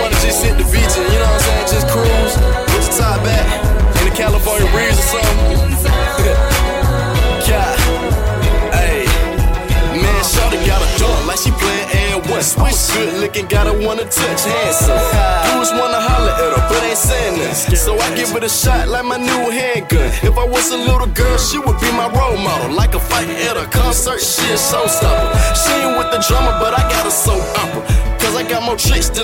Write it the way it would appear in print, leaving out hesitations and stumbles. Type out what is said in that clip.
wanna just hit the beach and, you know what I'm saying, just cruise with your top back in the California breeze or something. God, ayy, man, shawty got a joint like she playing and one. Switch good looking, gotta wanna touch handsome. Dudes wanna holler at her, but ain't saying nothing. So I give it a shot like my new handgun. If I was a little girl, she would be my role model. Like a fight at a concert, she a showstopper. She ain't with the drama, but I got a soap opera. Cause I got more tricks than